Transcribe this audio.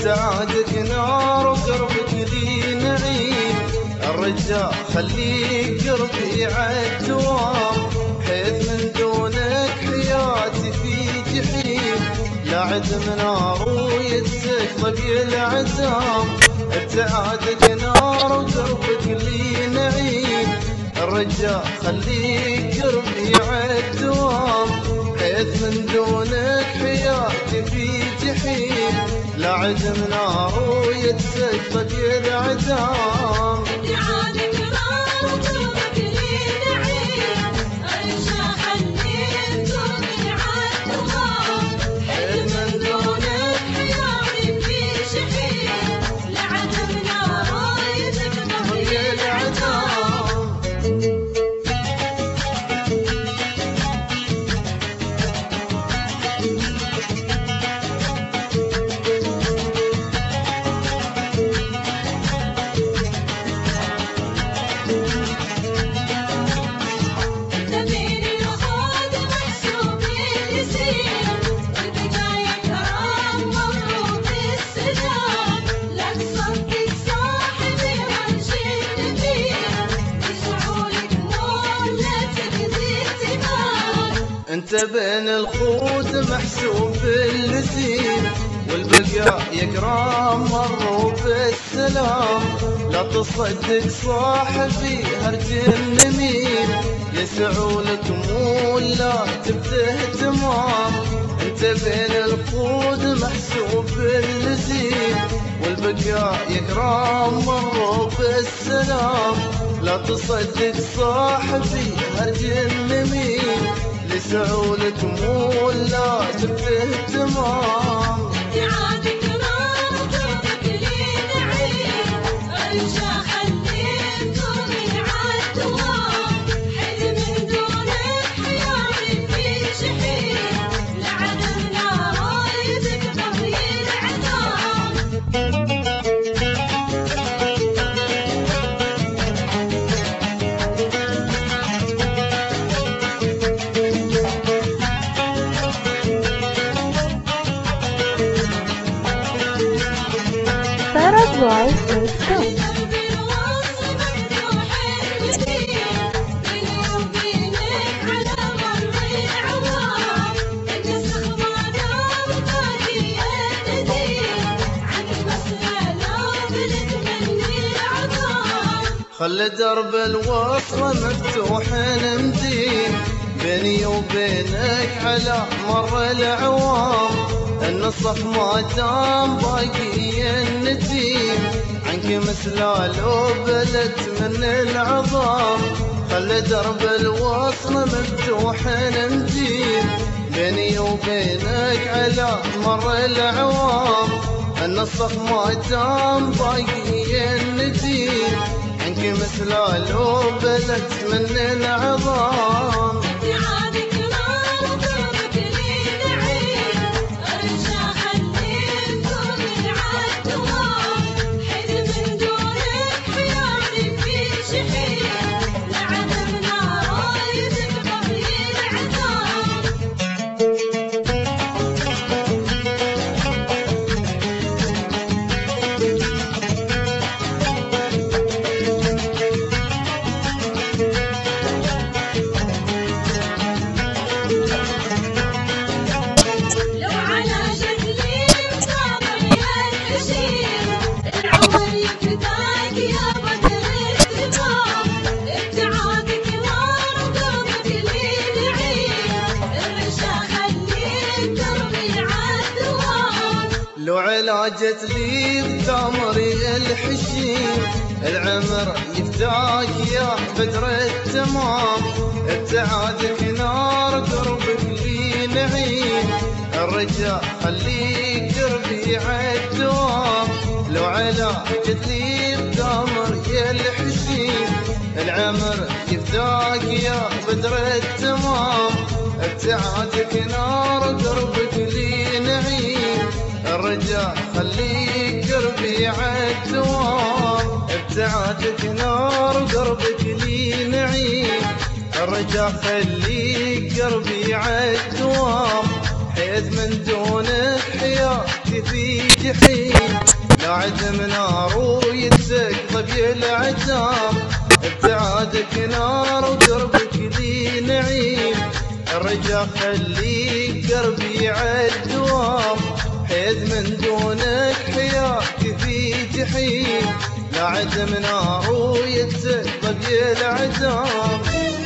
ابتعادك نار وقربك لي نعيم. الرجال خليك قربي عالدوام، حيث من دونك حياتي في جحيم. لا عدم نار ويدك ضبي العزام، ابتعادك نار وقربك لي نعيم. الرجال خليك قربي عالدوام، حيث من دونك حياتي في جحيم. لا عدم نار ويدك ضبي العزام. ابتعادك نار وقربك لي نعيم. الرجال خليك قربي عالدوام، حيث من دونك حياتي في جحيم. لا عدم نار ويدك ضبي العزام. انت بين الخوت محسوب بالنسيم، والبقاء يكرام مروا بالسلام. لا تصدق صاحبي هرج النميم، يسعوا لك ولا تبته تمام. انت بين الخوت محسوب بالنسيم، والبقاء يكرام مروا بالسلام. لا تصدق صاحبي هرج النميم، لسعولك ولا تبته تمام. ابتعادك نار وقربك لي نعيم. الرجال خليك قربي عالدوام، حيث من دونك حياتي في جحيم. لا عدم نار ويدك ضبي العزام. خلي درب الوصل مفتوح مدين، بيني وبينك على مر العوام. النصف ما دام باقي النديم، عنك مثل لو بلت من العظام. خلي درب الوصل مفتوح مدين، بيني وبينك على مر العوام. النصف ما دام باقي النديم، عنك مثل لو بلت من العظام. ابتعادك نار وقربك لي نعيم. الرجال خليك قربي عالدوام، حيث من دونك حياتي في جحيم. لا عدم نار ويدك ضبي العزام. لو علاجت لي بتمري الحشيم، العمر يفتاك يا بدر التمام. ابتعادك نار قربك لي نعيم، الرجاء خليك قربي عالدوام. لو علاجت لي بتمري الحشيم، العمر يفتاك يا بدر التمام. ابتعادك نار قربك لي نعيم، الرجال خليك قربي عالدوام. ابتعادك نار قربك لي نعيم، الرجال خليك قربي عالدوام. حيث من دونك حياتي في جحيم. لا عدم نار ويتسقط بالعتاب، ابتعادك نار وقربك لي نعيم. الرجا خليك قربي عالدوام، حيث من دونك حياتي في جحيم. لا عدم نار ويتسقط بالعتاب.